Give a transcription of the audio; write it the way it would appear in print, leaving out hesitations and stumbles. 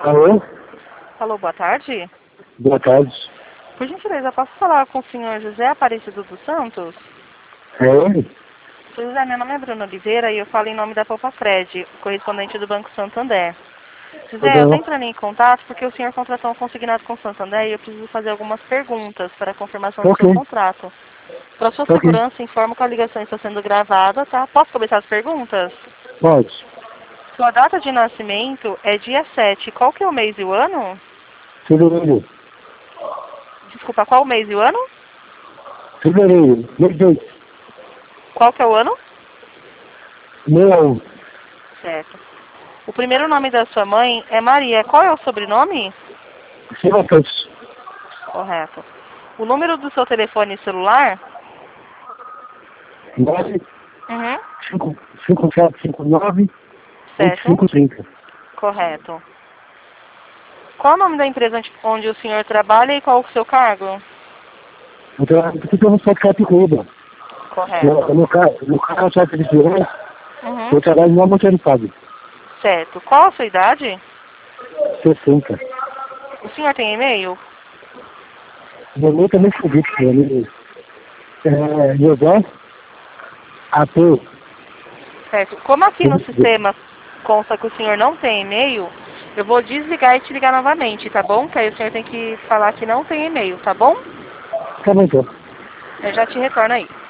Alô? Alô, boa tarde. Boa tarde. Por gentileza, posso falar com o senhor José Aparecido dos Santos? É ele? José, meu nome é Bruno Oliveira e eu falo em nome da Poupa Fred, correspondente do Banco Santander. José, eu estou Uhum. entrando em contato porque o senhor contratou um consignado com o Santander e eu preciso fazer algumas perguntas para a confirmação do seu Ok. contrato. Para sua Ok. segurança, informo que a ligação está sendo gravada, tá? Posso começar as perguntas? Pode. Sua data de nascimento é dia 7. Qual que é o mês e o ano? Fevereiro. Desculpa, qual o mês e o ano? Fevereiro. Mês 2. Qual que é o ano? 61. Certo. O primeiro nome da sua mãe é Maria. Qual é o sobrenome? Silva Santos. Correto. O número do seu telefone celular? 9 Uhum. 5759 Certo. 8530. Correto. Qual o nome da empresa onde o senhor trabalha e qual o seu cargo? Então, aqui tem um certificado de Cuba. Correto. No carro, é chefe de segurança, Uhum. eu trabalho no almoxarifado. Certo. Qual a sua idade? 60. O senhor tem e-mail? Meu nome também subiu, José AP. Certo. Como aqui no sistema consta que o senhor não tem e-mail, eu vou desligar e te ligar novamente, tá bom? Que aí o senhor tem que falar que não tem e-mail, tá bom? Tá bom, então. Eu já te retorno aí.